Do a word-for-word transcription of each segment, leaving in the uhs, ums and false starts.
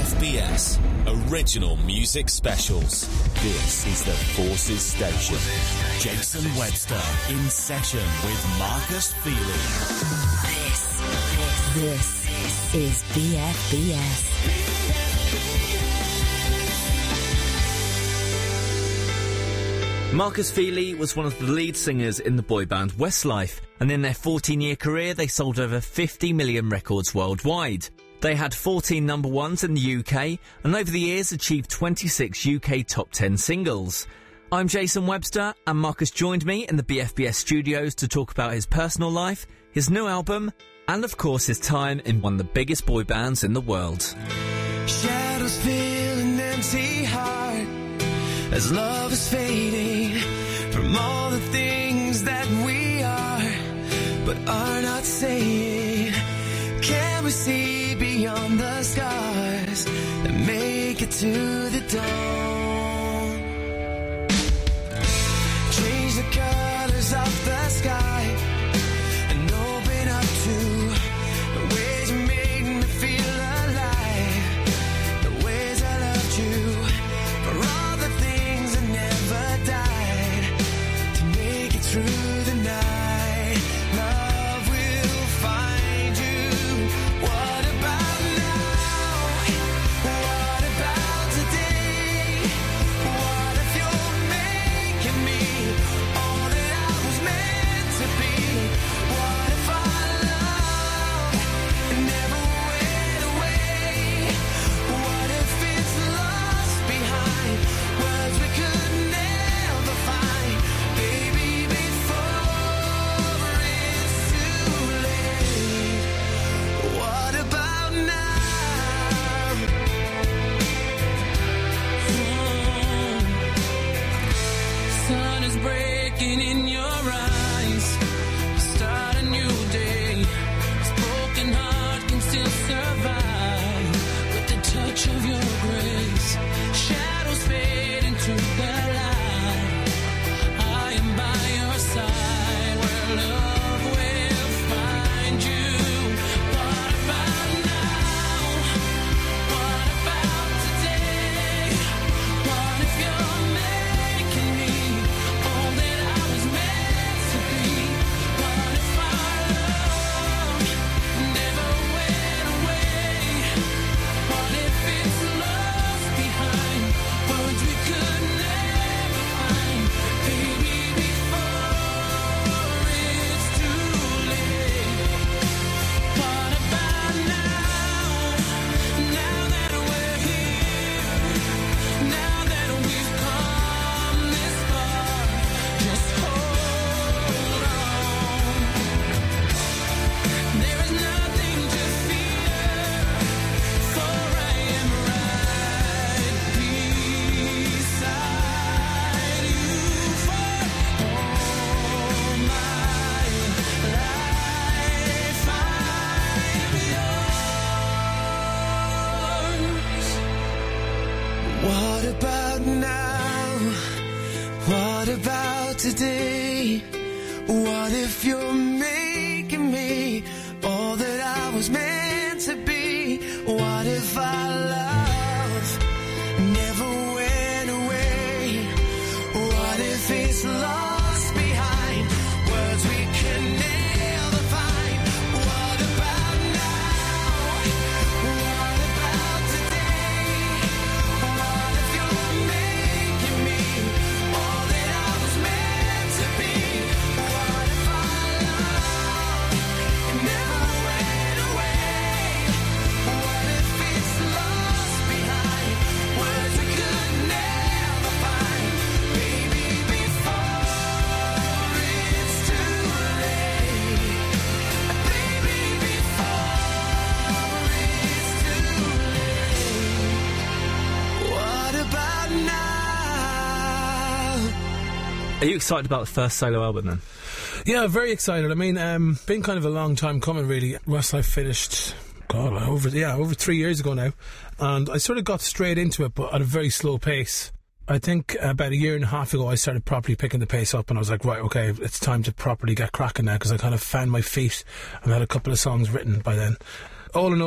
F B S Original Music Specials. This is the Forces Station. Jason Webster in session with Marcus Feely. This, this, this is B F B S. Marcus Feely was one of the lead singers in the boy band Westlife, and in their fourteen-year career they sold over fifty million records worldwide. They had fourteen number ones in the U K, and over the years achieved twenty-six U K top ten singles. I'm Jason Webster, and Marcus joined me in the B F B S studios to talk about his personal life, his new album, and of course his time in one of the biggest boy bands in the world. Shadows fill an empty heart as love is fading from all the things that we are but are not saying. Can we see beyond the scars and make it to the dawn? Change the colors of the sky and open up to the ways you made me feel alive, the ways I loved you, for all the things that never died, to make it through the night. Love will find you. What about now? What about today? What if you're making me all that I was meant to be? What if our love never went away? What if it's lost behind words we could never find? Baby, before it's too late. What about now? Sun is breaking in your eyes. Start a new day. This broken heart can still survive with the touch of your grace. Shadows fade into the light. I am by your side where love will find you. What about now? What about today? What if you're making me all that I was meant to be? What if our love never went away? What if it's lost behind words we could never find? Baby, before it's too late. What about now? Now that we're here, now that we've come this far, just hold on. There is nothing to fear, for I am right beside you for all my life. I'm yours. What about now? What about today? What if you're making me all that I was meant to be? What if our love never went away? What if it's lost behind words we can never find? What about now? What about today? What if you're making me all that I was meant to be? What if our love never went away? What if it's lost behind words we could never find? Baby, before it's too late. Baby, before it's too late. What about now? Are you excited about the first solo album then? Yeah, very excited. I mean, um, been kind of a long time coming, really. Westlife finished, God, over yeah, over three years ago now, and I sort of got straight into it, but at a very slow pace. I think about a year and a half ago, I started properly picking the pace up, and I was like, right, okay, it's time to properly get cracking now, because I kind of found my feet and had a couple of songs written by then. All in all,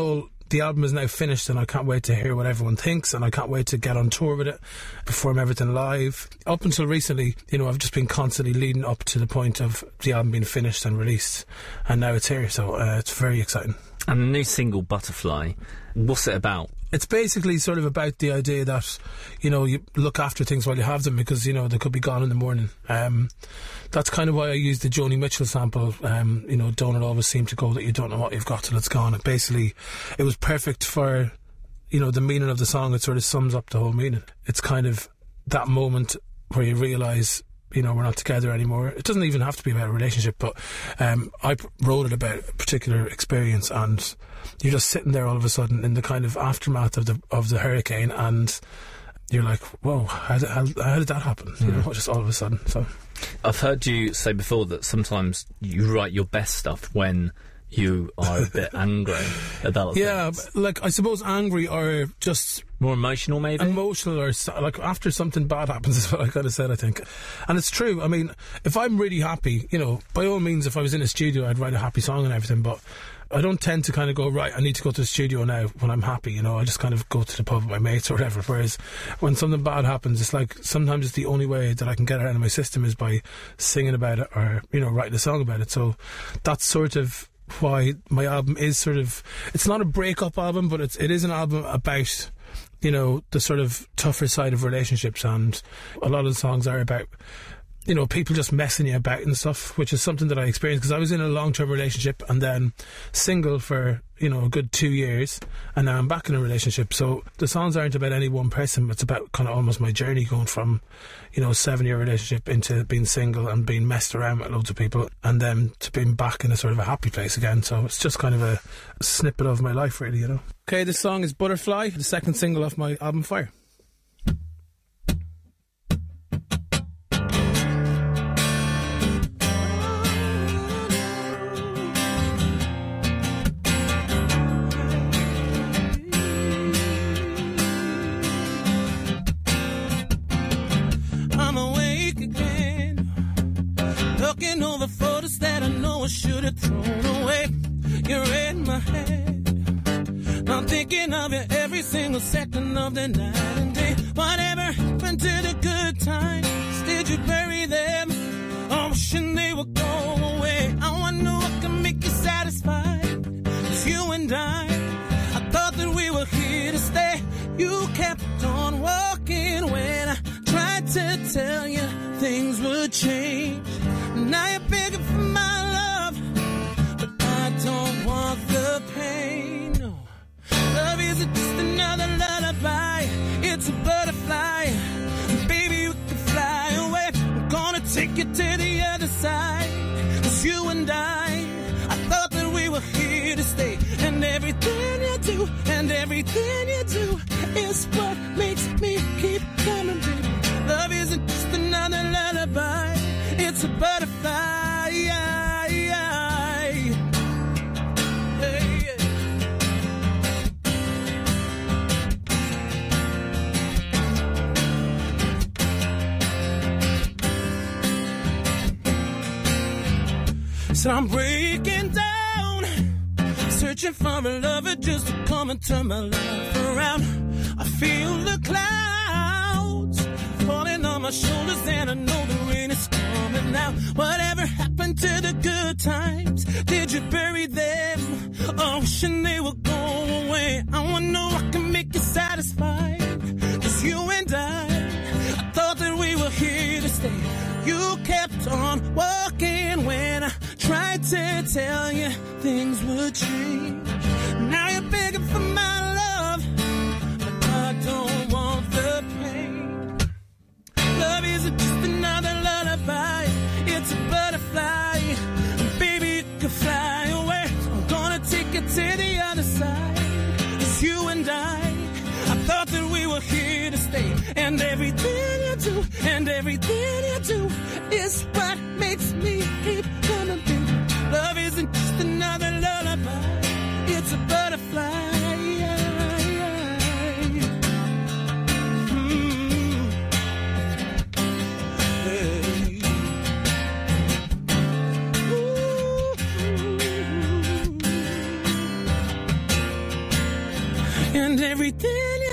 the album is now finished and I can't wait to hear what everyone thinks, and I can't wait to get on tour with it, perform everything live. Up until recently, you know, I've just been constantly leading up to the point of the album being finished and released, and now it's here, so uh, it's very exciting. And the new single, Butterfly, what's it about? It's basically sort of about the idea that, you know, you look after things while you have them, because, you know, they could be gone in the morning. Um, that's kind of why I used the Joni Mitchell sample, um, you know, don't it always seem to go that you don't know what you've got till it's gone. It basically, it was perfect for, you know, the meaning of the song. It sort of sums up the whole meaning. It's kind of that moment where you realise, you know, we're not together anymore. It doesn't even have to be about a relationship, but um, I p- wrote it about a particular experience, and you're just sitting there all of a sudden in the kind of aftermath of the of the hurricane, and you're like, whoa, how did, how, how did that happen? Mm. You know, just all of a sudden. So I've heard you say before that sometimes you write your best stuff when you are a bit angry about yeah, things. like, I suppose angry or just more emotional, maybe? Emotional, or so, like after something bad happens is what I kind of said, I think. And it's true. I mean, if I'm really happy, you know, by all means, if I was in a studio, I'd write a happy song and everything, but I don't tend to kind of go, right, I need to go to the studio now when I'm happy, you know. I just kind of go to the pub with my mates or whatever. Whereas when something bad happens, it's like sometimes it's the only way that I can get it out of my system is by singing about it or, you know, writing a song about it. So that's sort of why my album is sort of, it's not a breakup album, but it's, it is an album about, you know, the sort of tougher side of relationships, and a lot of the songs are about, you know, people just messing you about and stuff, which is something that I experienced because I was in a long-term relationship and then single for, you know, a good two years, and now I'm back in a relationship. So the songs aren't about any one person. It's about kind of almost my journey going from, you know, a seven-year relationship into being single and being messed around with loads of people, and then to being back in a sort of a happy place again. So it's just kind of a snippet of my life, really, you know. Okay, this song is Butterfly, the second single off my album Fire. Looking over photos that I know I should have thrown away. You're in my head. I'm thinking of you every single second of the night and day. Whatever happened to the good times? Did you bury them? I'm wishing they would go away. I wonder what can make you satisfied. 'Cause you and I, I thought that we were here to stay. You kept on walking when I tried to tell you things would change. Now you're begging for my love, but I don't want the pain. No, love isn't just another lullaby. It's a butterfly, baby, you can fly away. I'm gonna take you to the other side. 'Cause you and I, I thought that we were here to stay. And everything you do, and everything you do is what makes me keep coming, baby. Love isn't just another lullaby. It's a butterfly. Yeah, yeah. Hey, yeah. So I'm breaking down, searching for a lover just to come and turn my life around. I feel the clouds falling on my shoulders, and I know the rain is coming now. Whatever happened to the good times? Did you bury them? Oh, wishing they would go away. I wanna know what can make you satisfied. 'Cause you and I, I thought that we were here to stay. You kept on walking when I tried to tell you things would change. Now you're begging for my love, but I don't want the pain. Love isn't just another lullaby. It's a butterfly, baby, you can fly away. I'm gonna take you to the other side. 'Cause you and I, I thought that we were here to stay. And everything you do, and everything you do is what makes me keep coming, baby. Love isn't just another lullaby. It's a butterfly.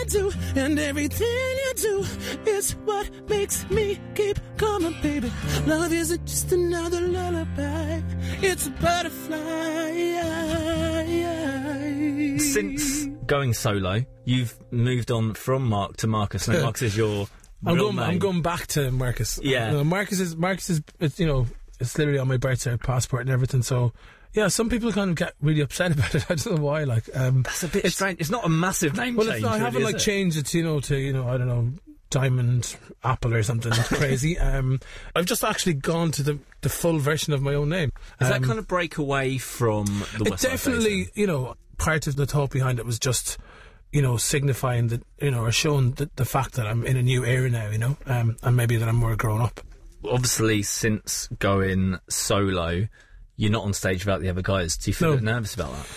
I do, and everything you do is what makes me keep coming, baby. Love isn't just another lullaby, it's a butterfly. Since going solo, you've moved on from Mark to Marcus. Now, Marcus is your I'm real going. name. I'm going back to Marcus. Yeah. You know, Marcus is Marcus is. It's, you know, it's literally on my birth cert, passport, and everything. So, yeah, some people kind of get really upset about it. I don't know why. Like, um, That's a bit it's, strange. It's not a massive name Well, change. it's not, I really, haven't is like it? changed it, you know, to you know, I don't know, Diamond Apple or something crazy. Um, I've just actually gone to the the full version of my own name. Does Um, that kind of break away from the it West Side definitely, Basin? you know, part of the thought behind it was just, you know, signifying that, you know, or showing the, the fact that I'm in a new era now, you know, um, and maybe that I'm more grown up. Obviously, since going solo, you're not on stage without the other guys. Do you feel No. a bit nervous about that?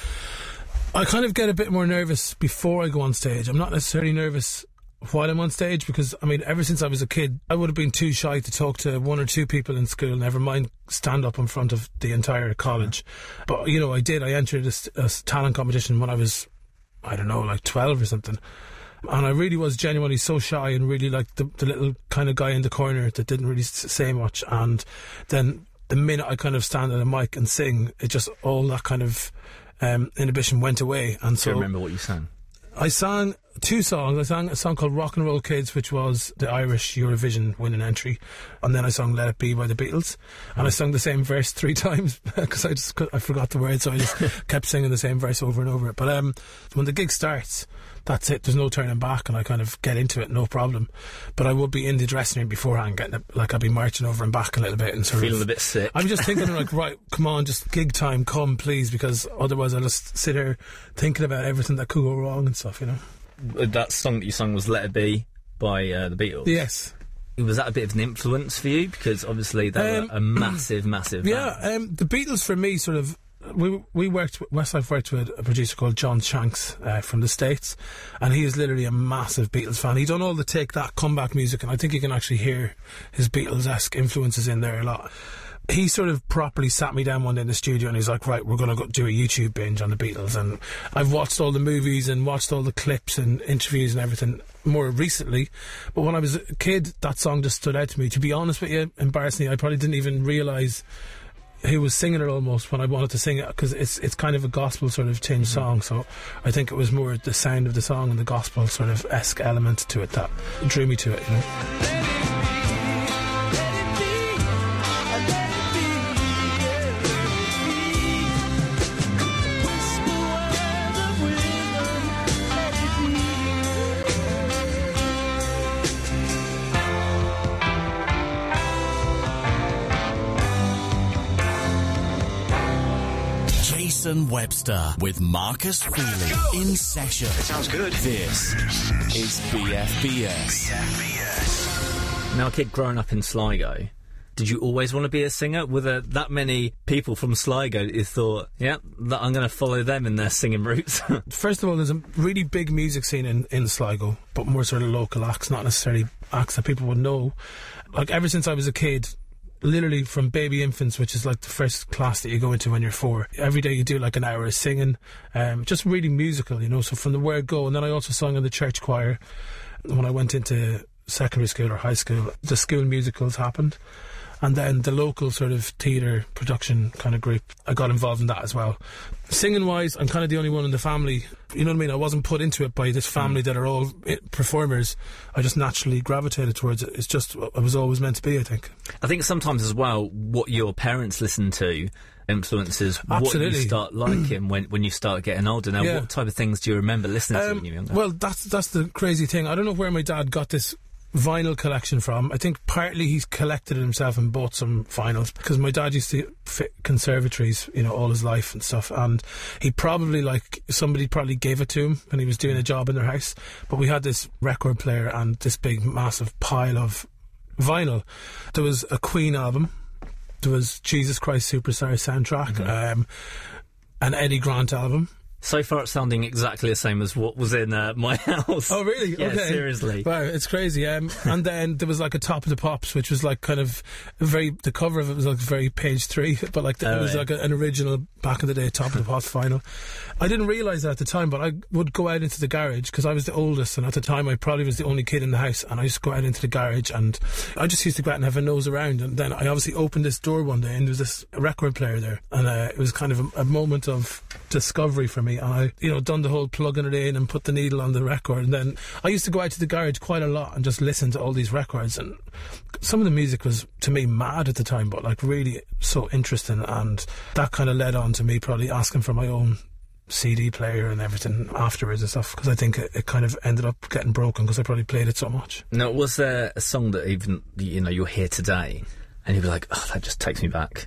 I kind of get a bit more nervous before I go on stage. I'm not necessarily nervous while I'm on stage because, I mean, ever since I was a kid, I would have been too shy to talk to one or two people in school, never mind stand up in front of the entire college. But, you know, I did. I entered a, s- a s- talent competition when I was, I don't know, like twelve or something. And I really was genuinely so shy and really like the, the little kind of guy in the corner that didn't really s- say much. And then the minute I kind of stand on a mic and sing, it just, all that kind of um, inhibition went away. And Do you so remember what you sang? I sang two songs. I sang a song called Rock and Roll Kids, which was the Irish Eurovision winning entry, and then I sang Let It Be by the Beatles, and I sang the same verse three times because I just cou- I forgot the words, so I just kept singing the same verse over and over. But um, when the gig starts, that's it. There's no turning back, and I kind of get into it, no problem. But I would be in the dressing room beforehand, getting it, like I'd be marching over and back a little bit, and sort Feeling of a bit sick. I'm just thinking like, right, come on, just gig time, come please, because otherwise I'll just sit here thinking about everything that could go wrong and stuff, you know. That song that you sung was Let It Be by uh, the Beatles. Yes. Was that a bit of an influence for you? Because obviously they Um, were a massive, massive Yeah, band. um, the Beatles for me sort of. We we worked. Westlife worked with a producer called John Shanks uh, from the States, and he is literally a massive Beatles fan. He done all the Take That comeback music, and I think you can actually hear his Beatles-esque influences in there a lot. He sort of properly sat me down one day in the studio, and he's like, "Right, we're going to go do a YouTube binge on the Beatles." And I've watched all the movies and watched all the clips and interviews and everything more recently. But when I was a kid, that song just stood out to me. To be honest with you, embarrassingly, I probably didn't even realise he was singing it almost when I wanted to sing it, because it's it's kind of a gospel sort of tinged song. So I think it was more the sound of the song and the gospel sort of esque element to it that drew me to it, you know. Jason Webster with Marcus Feely in session. Sounds good. This is B F B S. Now, a kid growing up in Sligo, did you always want to be a singer? Were there that many people from Sligo that you thought, yeah, that I'm going to follow them in their singing roots? First of all, there's a really big music scene in, in Sligo, but more sort of local acts, not necessarily acts that people would know. Like, ever since I was a kid, literally from baby infants, which is like the first class that you go into when you're four, every day you do like an hour of singing, um, just really musical, you know, so from the word go. And then I also sang in the church choir when I went into secondary school or high school. The school musicals happened, and then the local sort of theatre production kind of group, I got involved in that as well. Singing wise, I'm kind of the only one in the family, you know what I mean? I wasn't put into it by this family that are all i- performers. I just naturally gravitated towards it. It's just what I was always meant to be, I think. I think sometimes as well, what your parents listen to influences what Absolutely. you start liking when, when you start getting older. Now, Yeah. what type of things do you remember listening to Um, when you were younger? well, that's that's the crazy thing. I don't know where my dad got this vinyl collection from. I think partly he's collected it himself and bought some vinyls, because my dad used to fit conservatories, you know, all his life and stuff, and he probably, like, somebody probably gave it to him when he was doing a job in their house. But we had this record player and this big massive pile of vinyl. There was a Queen album, there was Jesus Christ Superstar soundtrack, um, an Eddie Grant album. So far, it's sounding exactly the same as what was in uh, my house. Oh, really? Yeah, okay. seriously. Wow, it's crazy. Um, and then there was like a Top of the Pops, which was like kind of very. The cover of it was like very page three, but like the, Oh, it was yeah. like a, an original back in the day Top of the Pops vinyl. I didn't realise that at the time, but I would go out into the garage because I was the oldest, and at the time I probably was the only kid in the house, and I used to go out into the garage, and I just used to go out and have a nose around, and then I obviously opened this door one day, and there was this record player there, and uh, it was kind of a, a moment of discovery for me. And I, you know, done the whole plugging it in and put the needle on the record, and then I used to go out to the garage quite a lot and just listen to all these records, and some of the music was to me mad at the time, but like really so interesting, and that kind of led on to me probably asking for my own C D player and everything afterwards and stuff, because I think it, it kind of ended up getting broken because I probably played it so much. Now, was there a song that even, you know, you're here today and you'd be like, oh, that just takes me back?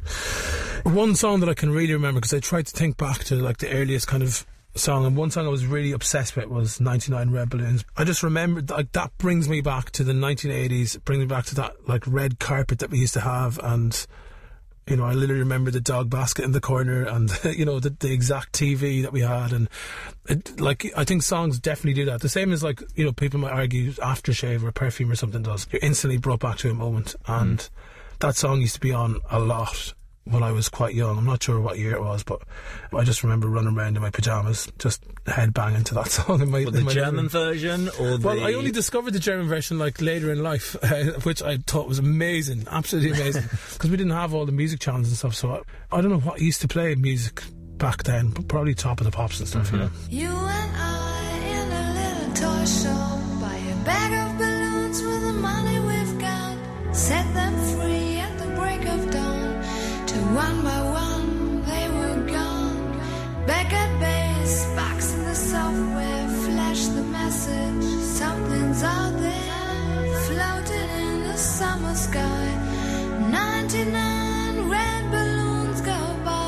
One song that I can really remember, because I tried to think back to like the earliest kind of song, and one song I was really obsessed with was ninety-nine Red Balloons. I just remembered, like, that brings me back to the nineteen eighties, brings me back to that like red carpet that we used to have, and you know, I literally remember the dog basket in the corner, and you know, the, the exact T V that we had, and it, like, I think songs definitely do that. The same as, like, you know, people might argue aftershave or perfume or something does. You're instantly brought back to a moment, and mm. that song used to be on a lot when I was quite young. I'm not sure what year it was, but I just remember running around in my pyjamas, just head banging to that song. In my, What, the in my German living room. version, or the... Well, I only discovered the German version like later in life, uh, which I thought was amazing, absolutely amazing, because we didn't have all the music channels and stuff. So I, I don't know what used to play music back then, but probably Top of the Pops and stuff. Mm-hmm. You and I in a little toy shop, buy a bag of balloons with the money we've got, set them free at the break of dawn. Till one by one they were gone. Back at base, box in the software, flash the message, something's out there, floating in the summer sky. ninety-nine red balloons go by.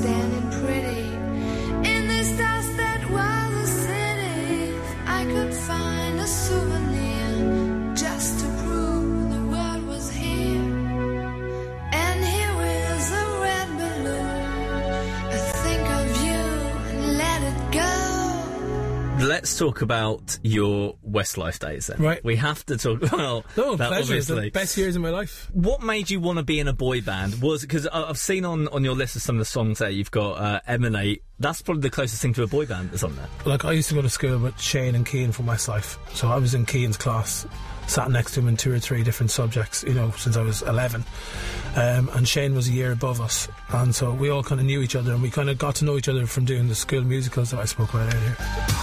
standing pretty in this dust that was a city. If I could find a souvenir just to prove the world was here. And here is a red balloon. I think of you and let it go. Let's talk about your Westlife days then. Right. We have to talk well, No, that pleasure. It's the obviously. best years of my life. What made you want to be in a boy band? Was because I've seen on, on your list of some of the songs there you've got uh, Emanate. That's probably the closest thing to a boy band that's on there. Like, I used to go to school with Shane and Keane from Westlife. So I was in Keane's class, sat next to him in two or three different subjects, you know, since I was eleven. Um, and Shane was a year above us. And so we all kind of knew each other, and we kind of got to know each other from doing the school musicals that I spoke about earlier.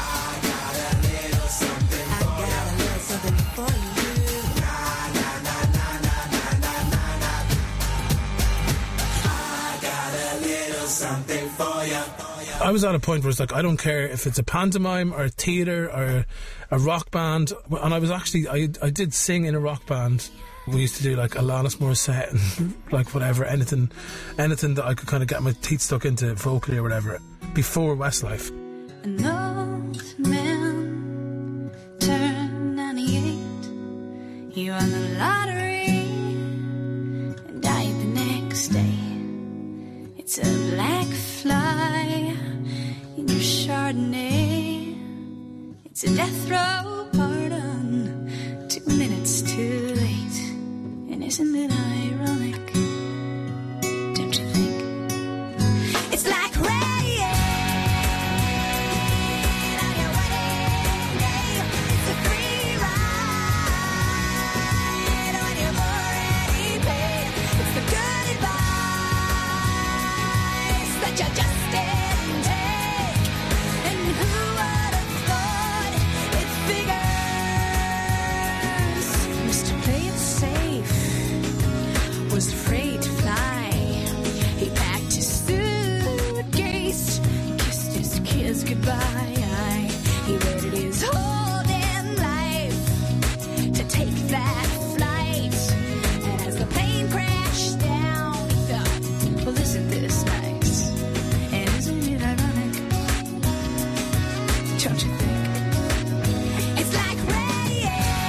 I was at a point where it's like, I don't care if it's a pantomime or a theatre or a rock band. And I was actually, I, I did sing in a rock band. We used to do like Alanis Morissette and like whatever, anything, anything that I could kind of get my teeth stuck into vocally or whatever, before Westlife. An old man turned ninety-eight. He won the lottery and died the next day. It's a black fly in your Chardonnay. It's a death row pardon, two minutes too late. And isn't it ironic? Don't you think? It's like rain on your wedding day. It's a free ride on your already paid. It's the good advice that you just didn't take. And who would have thought it figures? Mister Play It Safe was afraid to fly. He packed his suitcase, kissed his kids goodbye. He waited his whole damn life to take that flight. And as the plane crashed down, he thought, well, isn't this nice? And isn't it ironic? Don't you think? It's like rain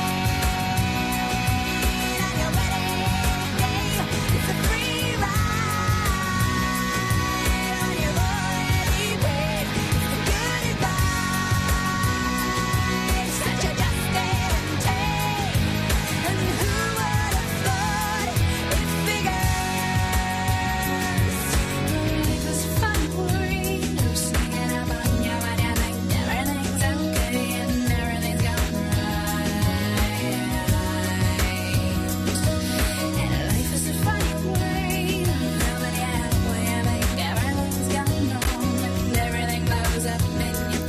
on your wedding day. It's a free ride on your already paid. It's the good advice that you just didn't take. And who would have thought it figures? Life is fun for you, singing about you and you think everything's okay and everything's going right. And life is a funny way, nobody halfway, I think everything's going wrong and everything blows up in your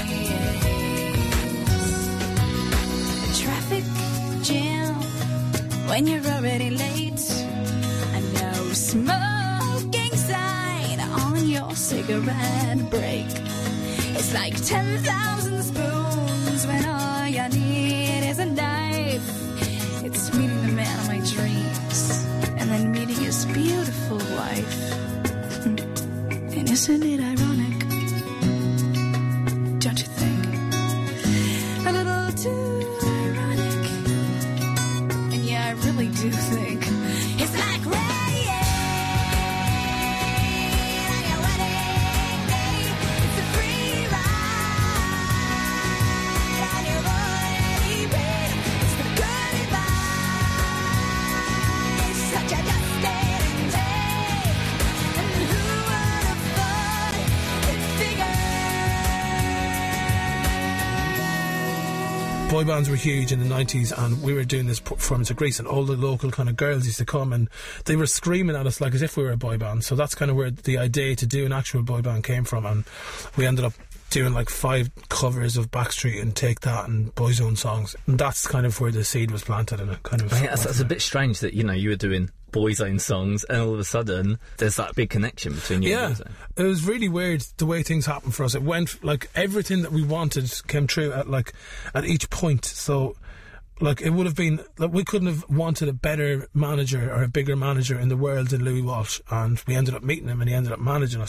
face. A traffic jam when you're already late. A no smoking sign on your cigarette break. It's like ten thousand spoons when all you need is a knife. It's meeting the man of my dreams and then meeting his beautiful wife. And isn't it ironic? Don't you think? A little too ironic. And yeah, I really do think it's like rain on your wedding day. It's a free ride on your already paid. It's the good advice that you just didn't take. And who would have thought it figured? Boy bands were huge in the nineties, and we were doing this performance at Greece, and all the local kind of girls used to come and they were screaming at us like as if we were a boy band. So that's kind of where the idea to do an actual boy band came from, and we ended up doing like five covers of Backstreet and Take That and Boyzone songs, and that's kind of where the seed was planted, and it kind of Yeah, that's, that's a bit strange that, you know, you were doing Boyzone songs and all of a sudden there's that big connection between you yeah, and Boyzone. it was really weird the way things happened for us. It went like everything that we wanted came true at like at each point. So like it would have been like we couldn't have wanted a better manager or a bigger manager in the world than Louis Walsh, and we ended up meeting him and he ended up managing us.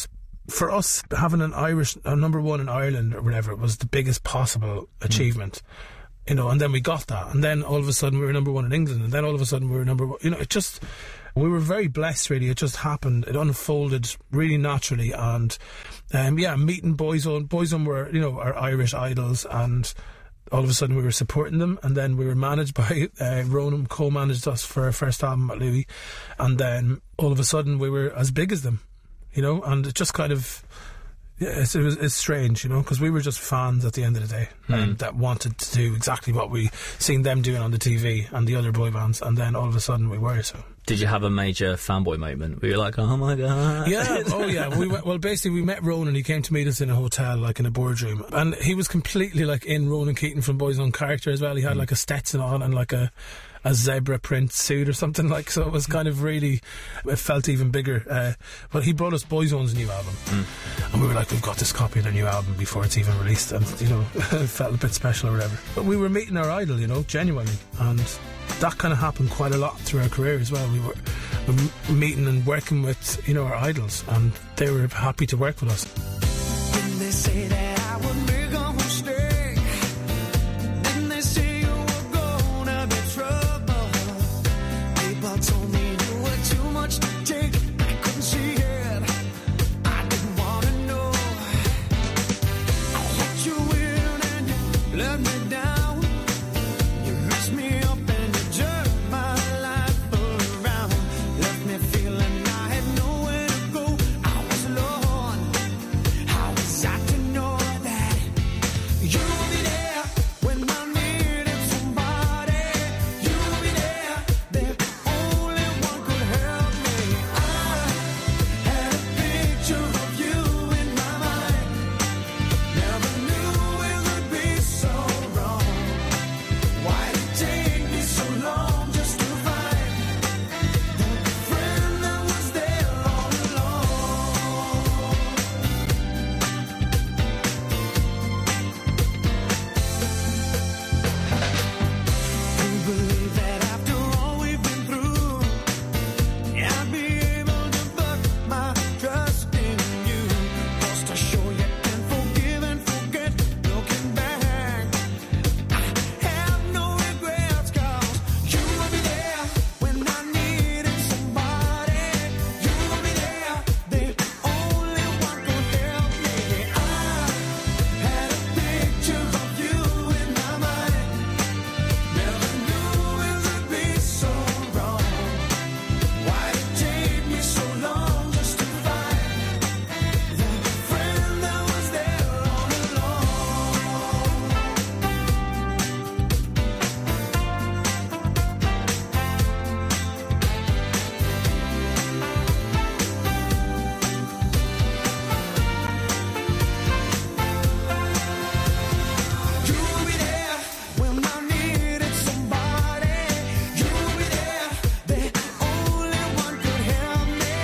for us, having an Irish, a number one in Ireland or whatever, was the biggest possible achievement. Mm. You know, and then we got that. And then all of a sudden we were number one in England. And then all of a sudden we were number one. You know, it just, we were very blessed, really. It just happened. It unfolded really naturally. And, um, yeah, meeting Boyzone. Boyzone were, you know, our Irish idols. And all of a sudden we were supporting them. And then we were managed by uh, Ronan, co-managed us for our first album at Louis. And then all of a sudden we were as big as them, you know. And it just kind of... Yeah, it's, it was, it's strange, you know, because we were just fans at the end of the day mm. and that wanted to do exactly what we seen them doing on the T V and the other boy bands, and then all of a sudden we were. So, did you have a major fanboy moment? We were like, oh my god! Yeah, oh yeah. We went, well, basically, we met Ronan. He came to meet us in a hotel, like in a boardroom, and he was completely like in Ronan Keating from Boyzone character as well. He had mm. like a Stetson on and like a. a zebra print suit or something, like, so it was kind of really, it felt even bigger. Uh, but he brought us Boyzone's new album, mm. and we were like, we've got this copy of their new album before it's even released, and, you know, it felt a bit special or whatever. But we were meeting our idol, you know, genuinely, and that kind of happened quite a lot through our career as well. We were, we were meeting and working with, you know, our idols, and they were happy to work with us. Didn't they say that I would make a mistake? Didn't they say you were gonna be trouble? People told me you were too much to take. I couldn't see it. I didn't want to know. I let you in and you let me down. You messed me up and you jerked my life around. Left me feeling I had nowhere to go. I was alone. How was I to know that you would be there when I needed somebody? You would be there, the only one could help me. I had a picture of you in my mind. Never knew it would be so wrong. Why did it take me so long just to find the friend that was there all along? Who believed that after all we've been through, I'd be able to put my trust in you? Just to show you can forgive and forget. Looking back, I have no regrets, 'cause you will be there when I needed somebody. You will be there, the only one could help me. I had a picture of you in my mind. Never knew it would be so wrong. Why did it take me so long just to find the friend that was there all along? You will be there when I needed somebody. You will be there, the only one could help me.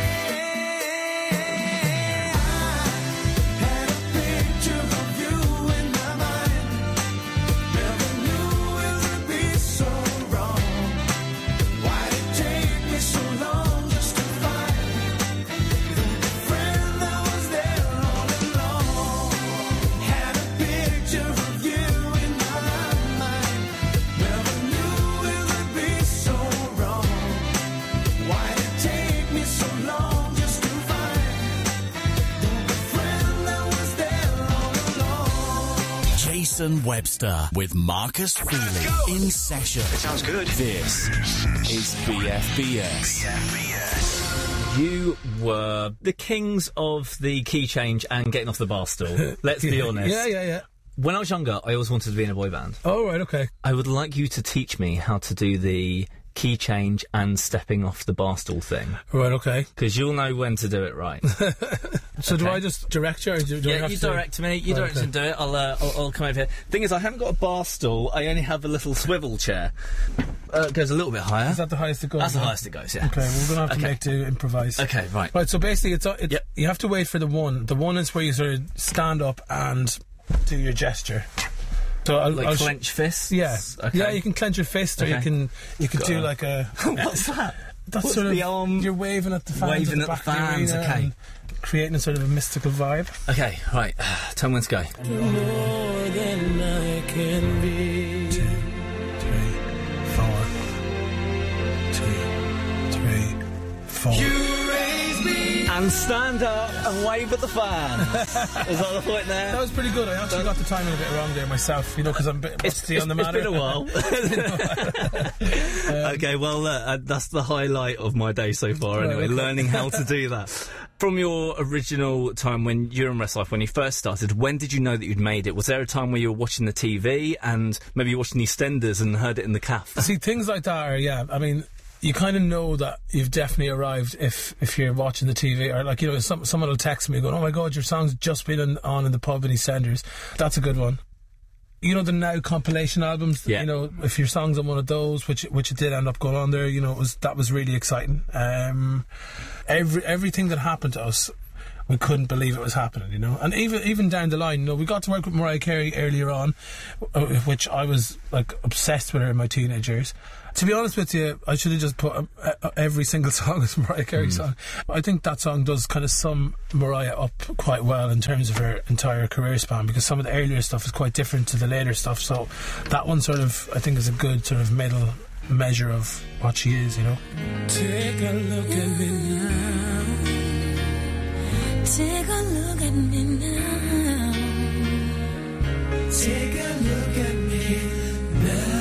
I had a picture of you in my mind. Never knew it would be so wrong. Why did it take me so long just to find the friend that was there all along? Had a picture of you in my mind. Never knew it would be so wrong. Why did it take me so long just to find the friend that was there all along? Jason Webster with Marcus Feely in session. Sounds good. This is B F B S. You were the kings of the key change and getting off the bar stool. Let's be honest. Yeah, yeah, yeah. When I was younger, I always wanted to be in a boy band. Oh, right, okay. I would like you to teach me how to do the key change and stepping off the bar stool thing, Right, okay. because you'll know when to do it right. So do Okay. I just direct you, or do, do I Yeah, have you to... direct me. You Right, direct okay. and do it. I'll, uh, I'll, I'll come over here. Thing is, I haven't got a bar stool. I only have a little swivel chair. Uh, it goes a little bit higher. Is that the highest it goes? That's the yeah? highest it goes. Yeah. Okay, we're going to have to Okay. make to improvise. Okay, right. Right, so basically, it's, it's Yep. you have to wait for the one. The one is where you sort of stand up and do your gesture. So I'll, Like I'll sh- clench fists. yeah, Okay. yeah. You can clench your fist, or you Okay. can you can do Got it. like a. What's that? That's What's sort of the arm? you're waving at the fans. Waving at the, at the back of fans, arena okay. and creating a sort of a mystical vibe. Okay, right. Tell me when to go. More than I can be. Two, three, four. Two, three, four. And stand up and wave at the fan. Is that the point there? That was pretty good. I actually got the timing a bit wrong there myself, you know, because I'm a bit It's, rusty it's, on the it's matter. been a while. um, okay, well, uh, that's the highlight of my day so far, Right, anyway, okay. learning how to do that. From your original time when you were in Westlife, when you first started, when did you know that you'd made it? Was there a time where you were watching the T V and maybe you were watching EastEnders and heard it in the cafe? See, things like that are, yeah, I mean, you kind of know that you've definitely arrived if if you're watching the T V, or like, you know, some, someone will text me going, oh my God, your song's just been on, on in the pub in EastEnders. That's a good one. You know, the Now compilation albums, Yeah. you know, if your song's on one of those, which which it did end up going on there, you know, it was that was really exciting. Um, every Everything that happened to us, we couldn't believe it was happening, you know. And even even down the line, you know, we got to work with Mariah Carey earlier on, uh, which I was, like, obsessed with her in my teenage years. To be honest with you, I should have just put um, uh, every single song as a Mariah Carey mm. song. I think that song does kind of sum Mariah up quite well in terms of her entire career span, because some of the earlier stuff is quite different to the later stuff. So that one sort of, I think, is a good sort of middle measure of what she is, you know. Take a look at me now. Take a look at me now. Take a look at me now.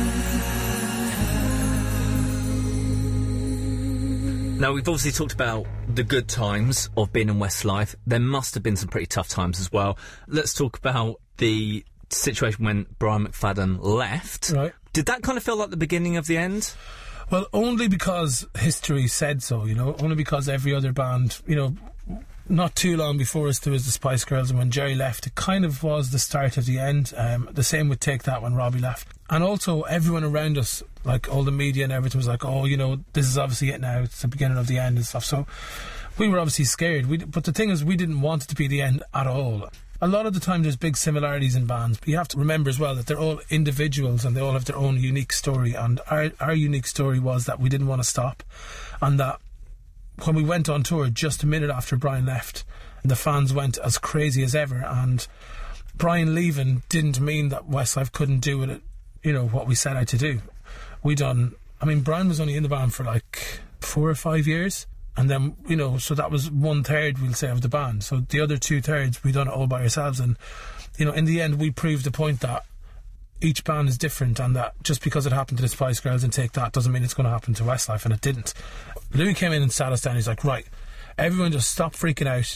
Now, we've obviously talked about the good times of being in Westlife. There must have been some pretty tough times as well. Let's talk about the situation when Brian McFadden left. Right. Did that kind of feel like the beginning of the end? Well, only because history said so, you know, only because every other band, you know, not too long before us there was the Spice Girls, and when Jerry left, it kind of was the start of the end. Um, the same with Take That when Robbie left. And also everyone around us, like all the media and everything, was like, oh, you know, this is obviously it now, it's the beginning of the end and stuff. So we were obviously scared. We, but the thing is, we didn't want it to be the end at all. A lot of the time there's big similarities in bands, but you have to remember as well that they're all individuals and they all have their own unique story, and our, our unique story was that we didn't want to stop, and that when we went on tour just a minute after Brian left, the fans went as crazy as ever, and Brian leaving didn't mean that Westlife couldn't do it, you know, what we set out to do. We done, I mean, Brian was only in the band for like four or five years, and then, you know, so that was one third, we'll say, of the band. So the other two thirds, we done it all by ourselves, and, you know, in the end, we proved the point that each band is different, and that just because it happened to the Spice Girls and Take That doesn't mean it's going to happen to Westlife, and it didn't. Louis came in and sat us down. He's like, right, everyone just stop freaking out.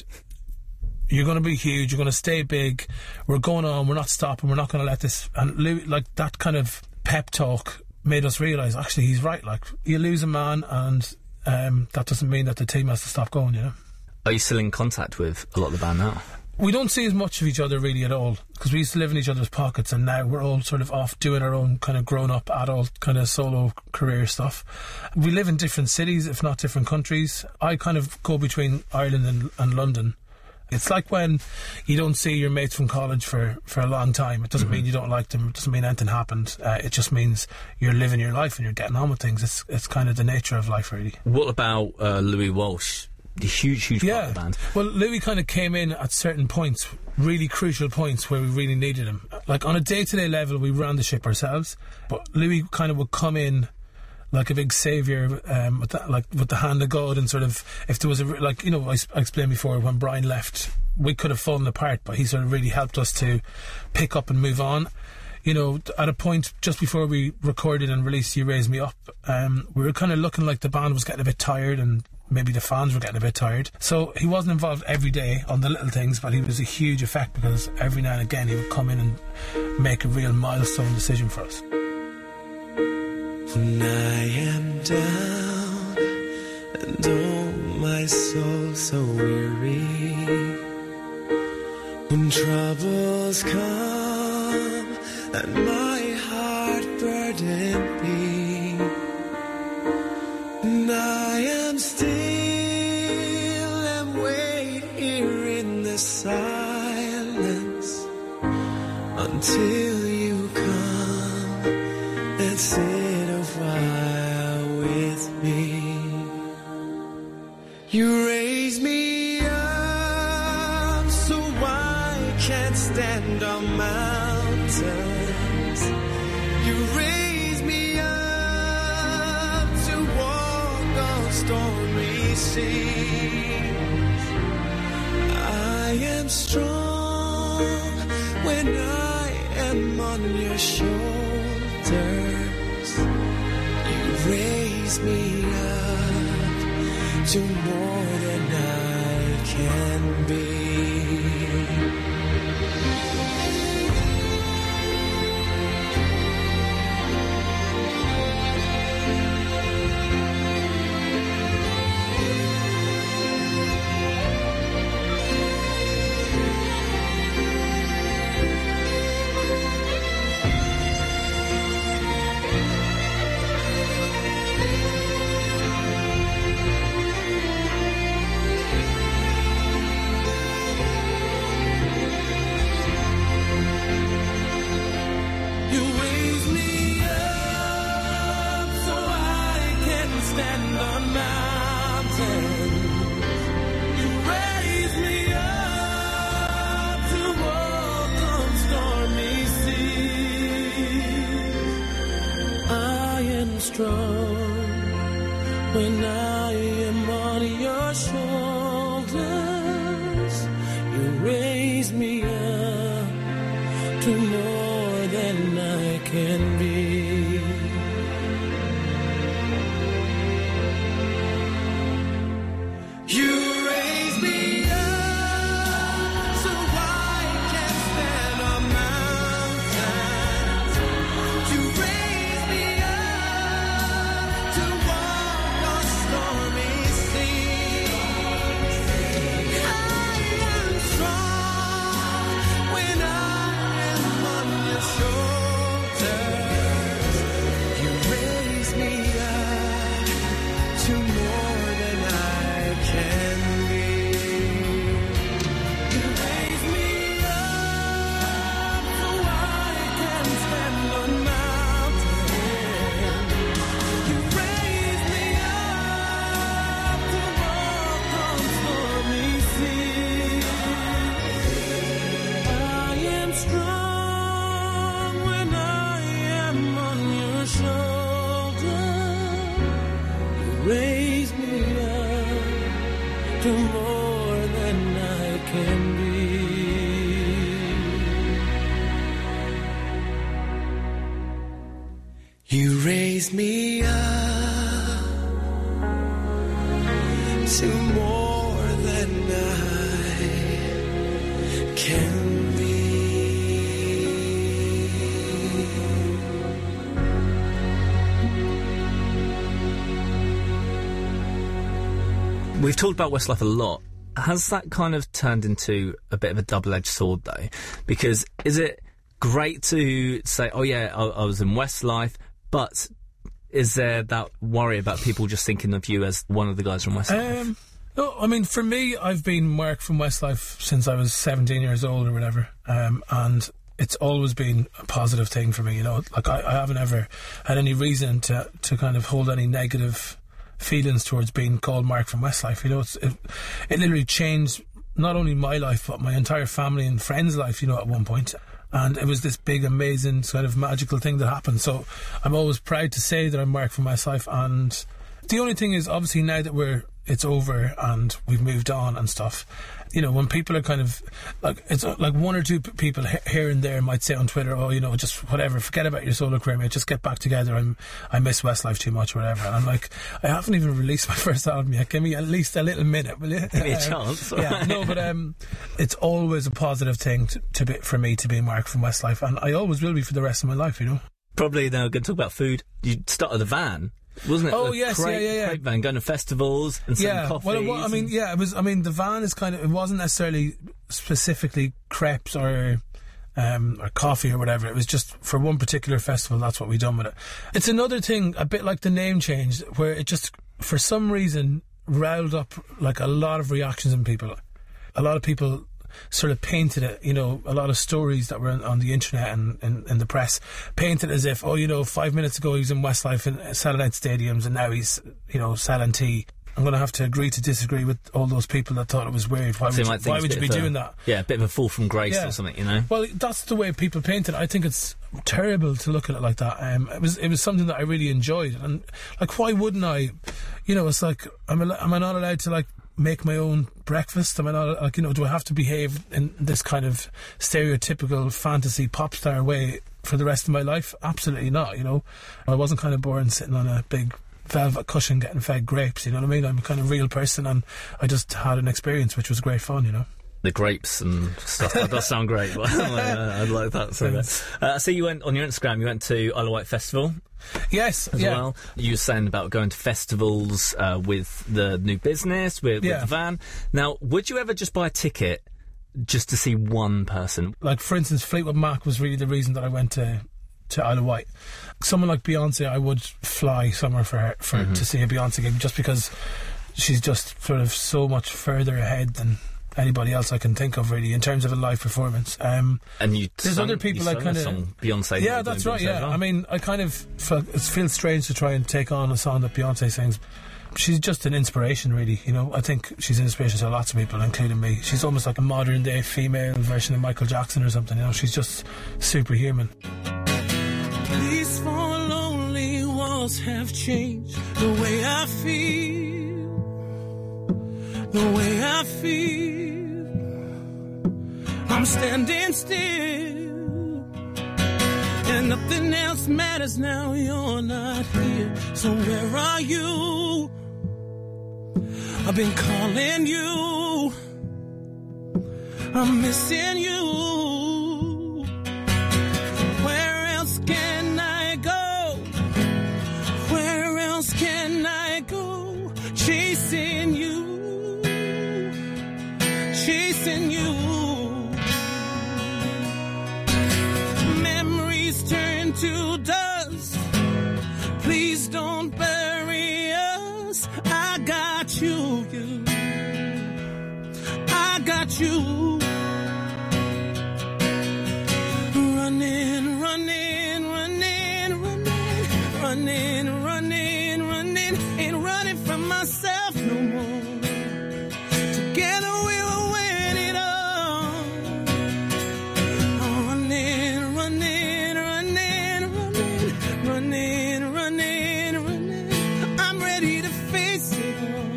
You're going to be huge. You're going to stay big. We're going on. We're not stopping. We're not going to let this. And Louis, like, that kind of pep talk made us realise, actually, he's right. Like, you lose a man, and um, that doesn't mean that the team has to stop going, you know. Are you still in contact with a lot of the band now? We don't see as much of each other really at all, because we used to live in each other's pockets, and now we're all sort of off doing our own kind of grown-up adult kind of solo career stuff. We live in different cities, if not different countries. I kind of go between Ireland and, and London. It's like when you don't see your mates from college for, for a long time. It doesn't mm-hmm. mean you don't like them. It doesn't mean anything happened. Uh, it just means you're living your life and you're getting on with things. It's it's kind of the nature of life, really. What about uh, Louis Walsh? The huge, huge yeah. part of the band. Well, Louis kind of came in at certain points, really crucial points where we really needed him. Like, on a day-to-day level, we ran the ship ourselves, but Louis kind of would come in like a big saviour, um, with the, like with the hand of God, and sort of, if there was a, like, you know, I, I explained before, when Brian left, we could have fallen apart, but he sort of really helped us to pick up and move on. You know, at a point just before we recorded and released You Raise Me Up, um, we were kind of looking like the band was getting a bit tired, and maybe the fans were getting a bit tired. So he wasn't involved every day on the little things, but he was a huge effect, because every now and again he would come in and make a real milestone decision for us. When I am down and oh my soul so weary, when troubles come and my heart burden be, and I am still and wait here in the silence until you come and sit a while with me. You raise me up can't stand on mountains. You raise me up to walk on stormy seas. I am strong when I am on your shoulders. You raise me up to more than I can be. Strong when I am on your shoulders. You raise me up to more than I can be. You raise me up so I can stand on mountains. You raise me up to walk on stormy seas. I am strong when I am on your shoulders. You raise me up to more than I can be. You raise me up so I can stand on mountains. You raise me up to walk on stormy seas. I am strong when I am on your shoulder. You raise me up to more than I can be. You raise me up to more than I can be. We've talked about Westlife a lot. Has that kind of turned into a bit of a double-edged sword, though? Because is it great to say, oh, yeah, I, I was in Westlife, but is there that worry about people just thinking of you as one of the guys from Westlife? Um, no, I mean, for me, I've been Mark from Westlife since I was seventeen years old or whatever, um, and it's always been a positive thing for me, you know. Like, I, I haven't ever had any reason to, to kind of hold any negative feelings towards being called Mark from Westlife, you know. It's, it, it literally changed not only my life, but my entire family and friends' life, you know, at one point. And it was this big, amazing, sort of magical thing that happened. So I'm always proud to say that I'm Mark from Westlife. And the only thing is, obviously, now that we're it's over and we've moved on and stuff, you know, when people are kind of like, it's like one or two p- people he- here and there might say on Twitter, oh, you know, just whatever, forget about your solo career, mate, just get back together. I'm I miss Westlife too much or whatever. And I'm like, I haven't even released my first album yet. Give me at least a little minute, will you? Give me a Um, chance. Yeah, no, but um, it's always a positive thing to, to be, for me to be Mark from Westlife, and I always will be for the rest of my life, you know. Probably now going to talk about food. You started the van, wasn't it? Oh, The yes, crate, yeah, yeah, yeah. crate van, going to festivals and selling Yeah, coffees. well, it wa- I mean, and- yeah, it was. I mean, the van is kind of. It wasn't necessarily specifically crepes or um, or coffee or whatever. It was just for one particular festival. That's what we done with it. It's another thing, a bit like the name change, where it just for some reason riled up like a lot of reactions in people. A lot of people sort of painted it, you know, a lot of stories that were on, on the internet and in the press painted as if, oh, you know, five minutes ago he was in Westlife and selling out stadiums and now he's, you know, selling tea. I'm going to have to agree to disagree with all those people that thought it was weird. Why So would you you, might think why it's would a you bit be of a- doing that? Yeah, a bit of a fall from grace Yeah. or something, you know? Well, that's the way people paint it. I think it's terrible to look at it like that. Um, it was it was something that I really enjoyed, and like, why wouldn't I? You know, it's like, am I, am I not allowed to like make my own breakfast? Am I not like, you know? Do I have to behave in this kind of stereotypical fantasy pop star way for the rest of my life? Absolutely not. You know, I wasn't kind of born sitting on a big velvet cushion getting fed grapes. You know what I mean? I'm a kind of real person, and I just had an experience which was great fun. You know. The grapes and stuff. That does sound great. But I'd like that. So, uh, I see you went on your Instagram. You went to Isle of Wight Festival Yes. as yeah. well. You were saying about going to festivals uh, with the new business, with, Yeah. with the van. Now, would you ever just buy a ticket just to see one person? Like, for instance, Fleetwood Mac was really the reason that I went to to Isle of Wight. Someone like Beyonce, I would fly somewhere for her for to see a Beyonce gig, just because she's just sort of so much further ahead than anybody else I can think of, really, in terms of a live performance. Um, And you There's sung, other people you I sung a kinda- song, Beyonce. yeah, doing that's right. Beyonce as Yeah, well. I mean, I kind of felt, it feels strange to try and take on a song that Beyonce sings. She's just an inspiration, really. You know, I think she's an inspiration to lots of people, including me. She's almost like a modern day female version of Michael Jackson or something. You know, she's just superhuman. These four lonely walls have changed the way I feel, the way I feel. I'm standing still, and nothing else matters now. You're not here, so where are you? I've been calling you, I'm missing you. Where else can I go? Where else can I go? Chasing you, chasing you. Memories turn to dust. Please don't bury us. I got you, you. I got you. Running, running, running, running, running, running, running, ain't running from myself no more. Together we will win it all. Running, running, running, running, running, running, running. I'm ready to face it all.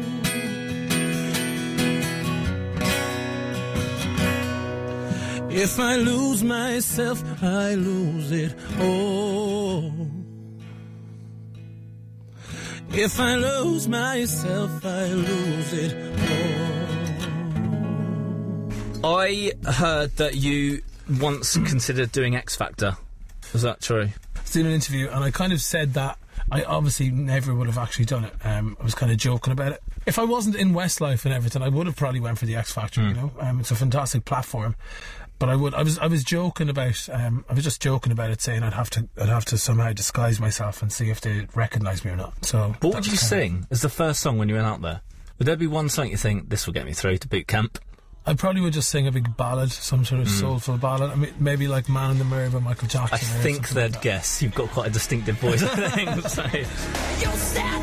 If I lose myself, I lose it all. If I lose myself, I lose it all. I heard that you once considered doing X Factor. Was that true? I was doing an interview, and I kind of said that I obviously never would have actually done it. Um, I was kind of joking about it. If I wasn't in Westlife and everything, I would have probably went for the X Factor. You know, um, it's a fantastic platform. But I would. I was. I was joking about. Um, I was just joking about it, saying I'd have to. I'd have to somehow disguise myself and see if they recognise me or not. So. What that would was you kinda- sing as the first song when you went out there? Would there be one song you think, this will get me through to boot camp? I probably would just sing a big ballad, some sort of soulful ballad. I mean, maybe like "Man in the Mirror" by Michael Jackson. I or think something they'd like that. guess. You've got quite a distinctive voice, I think. So. You said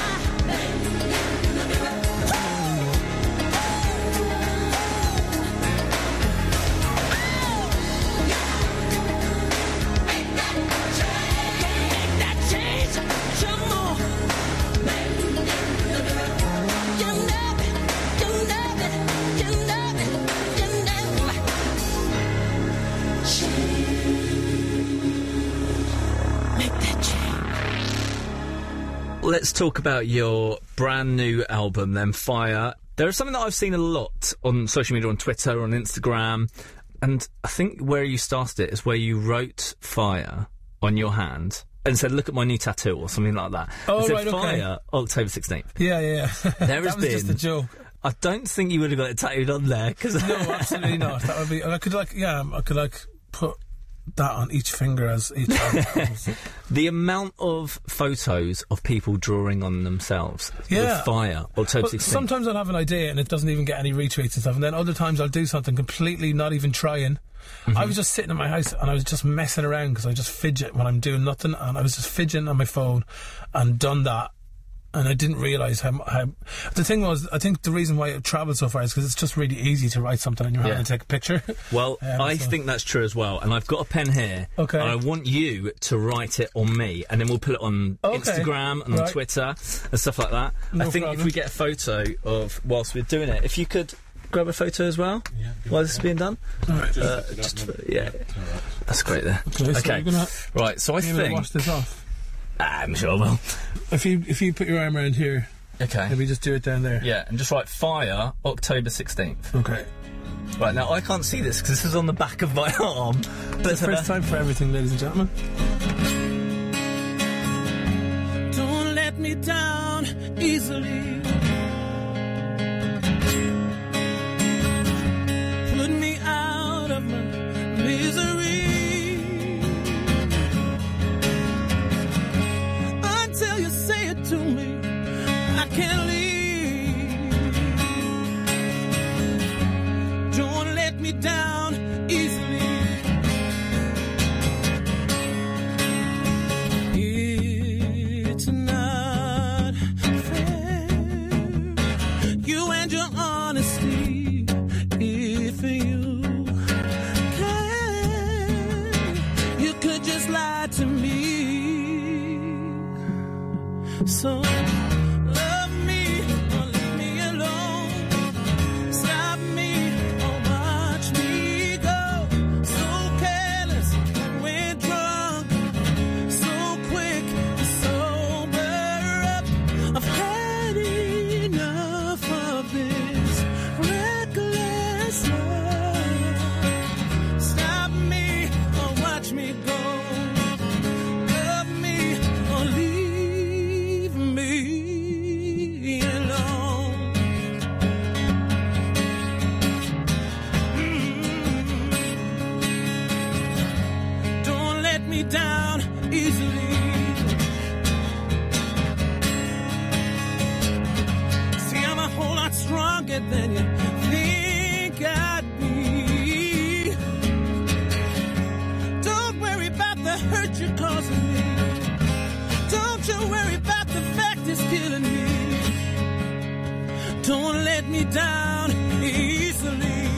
Let's talk about your brand new album, then, Fire. There is something that I've seen a lot on social media, on Twitter, on Instagram, and I think where you started it is where you wrote Fire on your hand and said, "Look at my new tattoo," or something like that. Oh, it said right, okay. Fire, October sixteenth. Yeah, yeah, yeah. There has that was just been- a joke. I don't think you would have got it tattooed on there, because No, absolutely not. That would be. I could like, yeah, I could like put that on each finger as each. comes. the amount of photos of people drawing on themselves Yeah. with Fire, October But sixteenth. sometimes I'll have an idea and it doesn't even get any retweets and stuff, and then other times I'll do something completely not even trying. Mm-hmm. I was just sitting in my house and I was just messing around because I just fidget when I'm doing nothing, and I was just fidgeting on my phone and done that. and I didn't realise how, how... The thing was, I think the reason why it travelled so far is because it's just really easy to write something in your hand Yeah. and take a picture. Well, Um, I so- think that's true as well, and I've got a pen here, Okay. and I want you to write it on me, and then we'll put it on Okay. Instagram and on Right. Twitter and stuff like that. No I think problem. if we get a photo of whilst we're doing it, if you could grab a photo as well while this is being done. Alright. Uh, just for, yeah, that's great there. Okay, so Okay, you're gonna- right. So I You're gonna wash think this off. I'm sure I will. If you if you put your arm around here, Okay. maybe just do it down there. Yeah, and just write fire October sixteenth. Okay. Right, now I can't see this because this is on the back of my arm. Let's have First a- time for everything, ladies and gentlemen. Don't let me down easily. Put me out of my misery. Until you say it to me, I can't leave. Don't let me down easily. It's not fair. You and your honesty. If you can, you could just lie to me. So love me or leave me alone. Stop me or watch me go. So careless when we're drunk. So quick to sober up. I've had enough of this reckless love. Stop me or watch me go. Love me or leave me alone. Mm. Don't let me down easily. See, I'm a whole lot stronger than you think I'd be. Don't worry about the hurt you're causing me. Don't you worry about the fact it's killing me. Don't let me down easily.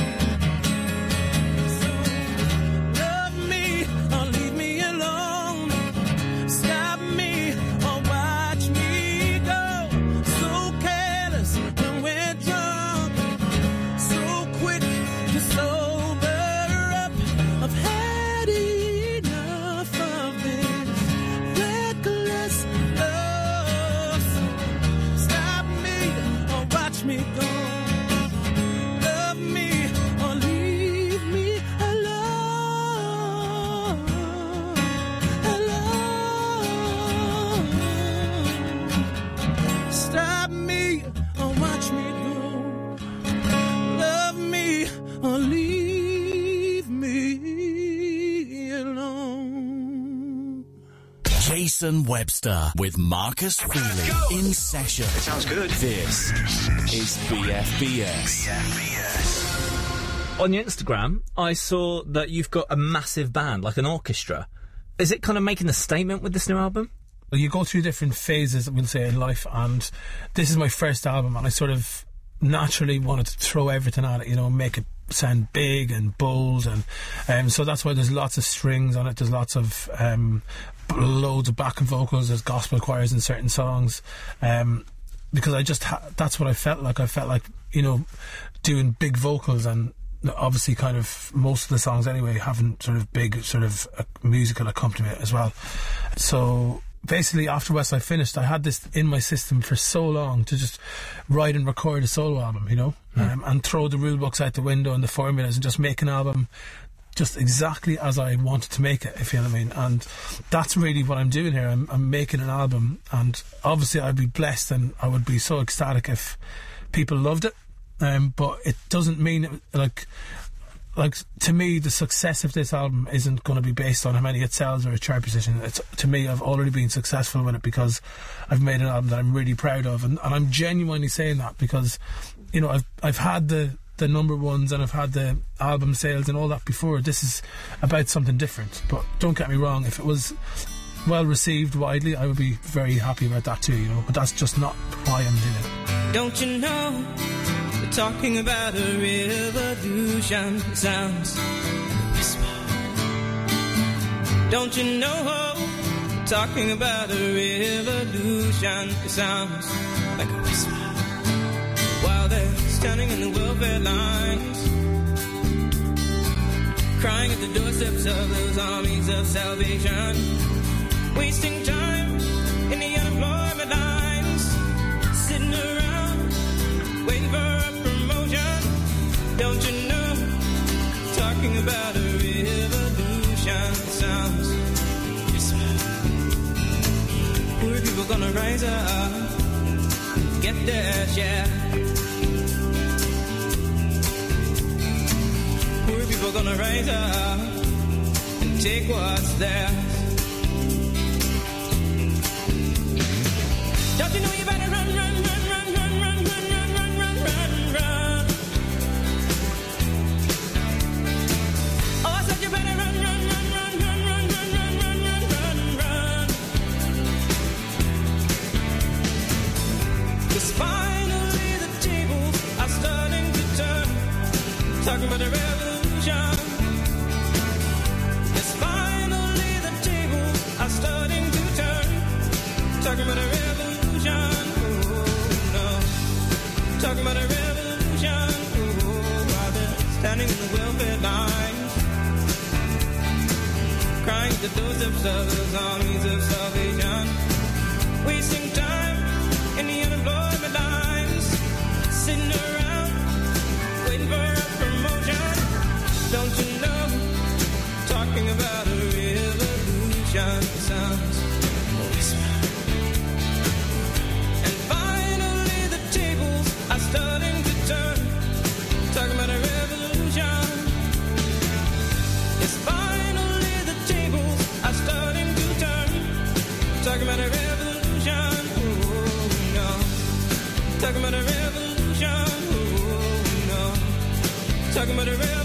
So love me or leave me alone. Stop me or watch me go. So careless when we're drunk. So quick to sober up. I've had enough of this reckless love. So stop me or watch me go. Love me or leave me alone. Alone. Stop me or watch me go. Love me or leave me alone. Jason Webster with Marcus Feely in session. Sounds good. This is B F B S. On your Instagram, I saw that you've got a massive band, like an orchestra. Is it kind of making a statement with this new album? Well, you go through different phases, we'll say, in life, and this is my first album, and I sort of naturally wanted to throw everything at it, you know, make it sound big and bold, and um, so that's why there's lots of strings on it. There's lots of um, loads of backing vocals. There's gospel choirs in certain songs, um, because I just ha- that's what I felt like. I felt like, you know, doing big vocals, and obviously kind of most of the songs anyway having sort of big sort of uh, musical accompaniment as well. So basically, after Westlife finished, I had this in my system for so long to just write and record a solo album, you know, mm. um, and throw the rule books out the window and the formulas and just make an album just exactly as I wanted to make it, if you know what I mean. And that's really what I'm doing here. I'm, I'm making an album, and obviously I'd be blessed and I would be so ecstatic if people loved it. Um, but it doesn't mean, it, like... Like, to me, the success of this album isn't going to be based on how many it sells or a chart position. It's, to me, I've already been successful with it because I've made an album that I'm really proud of, and, and I'm genuinely saying that because, you know, I've I've had the, the number ones and I've had the album sales and all that before. This is about something different. But don't get me wrong, if it was well received widely, I would be very happy about that too, you know. But that's just not why I'm doing it. Don't you know, they're talking about a revolution. It sounds like a whisper. Don't you know, they're talking about a revolution. It sounds like a whisper. While they're standing in the welfare lines, crying at the doorsteps of those armies of salvation, wasting time in the unemployment lines, sitting around waiting for a promotion. Don't you know, talking about a revolution sounds whisper. Poor people gonna rise up, get their share. Poor people gonna rise up and take what's theirs. Don't you know you better run, run, run, run, run, run, run, run, run, run, run, run. Oh, I said you better run, run, run, run, run, run, run, run, run, run, run, run. 'Cause finally the tables are starting to turn, talking about the revolution. Yes, finally the tables are starting to turn, talking about a revolution. Oh, no. Talking about a revolution. Oh, while they're standing in the welfare lines, crying at the doorsteps of those armies of salvation, wasting time in the unemployment lines, sitting around waiting for a promotion. Don't you know, talking about a revolution sounds whisper. And finally the tables are starting to turn, talking about a revolution. Yes, finally the tables are starting to turn, talking about a revolution. Oh, no. Talking about a revolution. Oh, no. Talking about a revolution.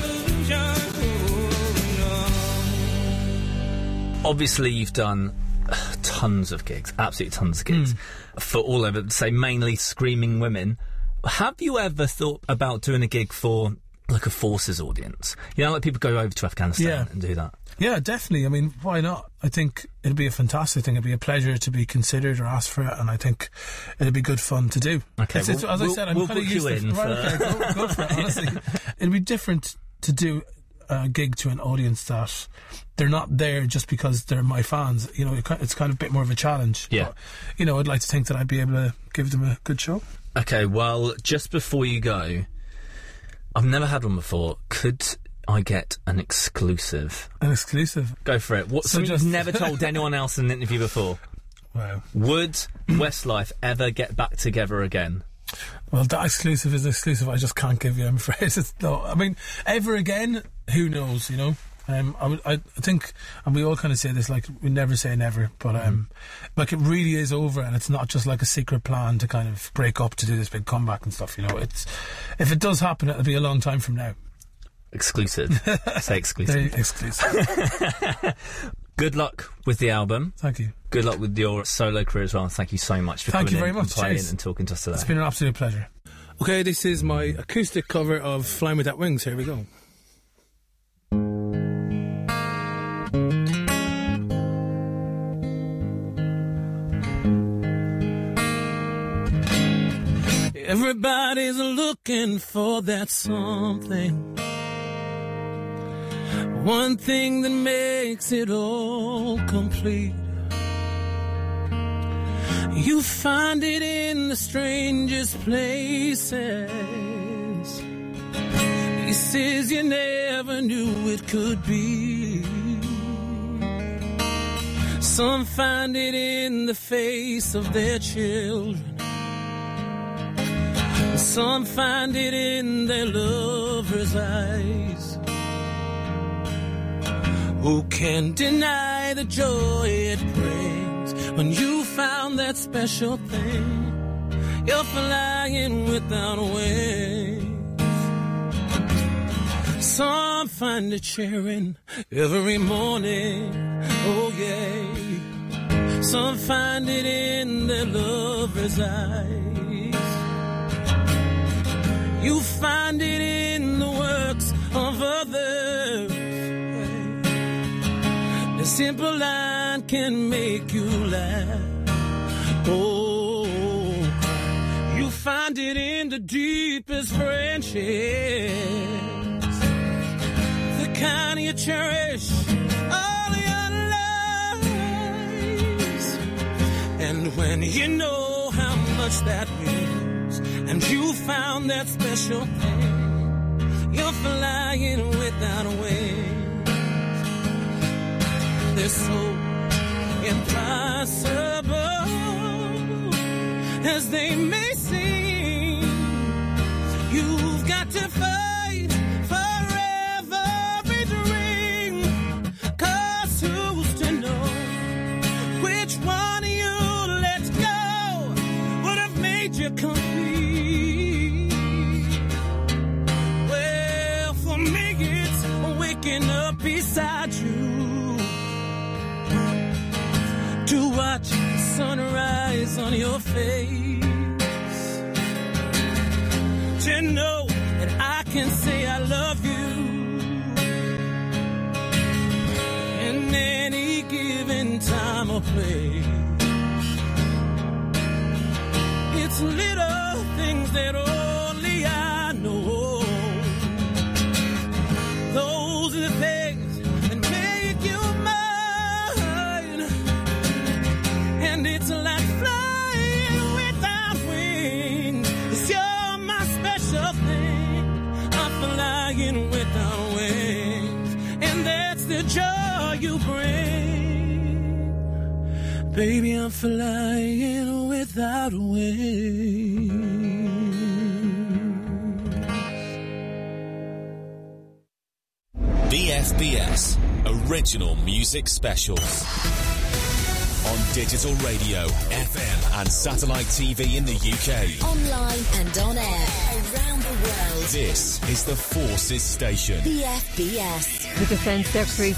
Obviously, you've done uh, tons of gigs, absolutely tons of gigs, mm. for all over, say, mainly screaming women. Have you ever thought about doing a gig for, like, a Forces audience? You know, like people go over to Afghanistan yeah. and do that. Yeah, definitely. I mean, why not? I think it'd be a fantastic thing. It'd be a pleasure to be considered or asked for it, and I think it'd be good fun to do. Okay, it's, it's, we'll, as we'll, I said, I'm we'll kind of book used you to in it. for... Right, okay, go, go for it, honestly. It'd be different to do a gig to an audience that they're not there just because they're my fans. You know, it's kind of a bit more of a challenge. Yeah. But, you know, I'd like to think that I'd be able to give them a good show. Okay, well, just before you go, I've never had one before. Could I get an exclusive? An exclusive? Go for it. What, So something just- you've never told anyone else in an interview before. Wow. Would Westlife ever get back together again? Well, that exclusive is exclusive. I just can't give you, I'm afraid. It's, no, I mean, ever again, who knows, you know? Um, I, would, I, I think, and we all kind of say this, like, we never say never, but um, like, it really is over, and it's not just like a secret plan to kind of break up to do this big comeback and stuff, you know? It's, if it does happen, it'll be a long time from now. Exclusive. Say exclusive. Very exclusive. Good luck with the album. Thank you. Good luck with your solo career as well. Thank you so much for Thank coming you very in much. and playing Cheers. and talking to us today. It's been an absolute pleasure. Okay, this is my acoustic cover of Flying Without Wings. Here we go. Everybody's looking for that something, one thing that makes it all complete. You find it in the strangest places, places you never knew it could be. Some find it in the face of their children, some find it in their lovers' eyes. Who can deny the joy it brings when you found that special thing? You're flying without wings. Some find it cheering every morning. Oh yeah. Some find it in their lover's eyes. You find it in the works of others. The simple line can make you laugh. Oh, you find it in the deepest friendships, the kind you cherish all your lives. And when you know how much that means, and you found that special thing, you're flying without wings. They're so impossible as they may seem. You've got to fight for every dream, 'cause who's to know which one you let go would have made you complete. Well, for me it's waking up beside you to watch the sunrise on your face, to know that I can say I love you in any given time or place. It's little things that only I know. Those are the things that make you mine. And it's like flying without wings. 'Cause you're my special thing. I'm flying without wings. And that's the joy you bring. Baby, I'm flying without wings. B F B S Original Music Specials. On digital radio, F M and satellite T V in the U K. Online and on air around the world. This is the Forces Station. B F B S. The Defence Secretary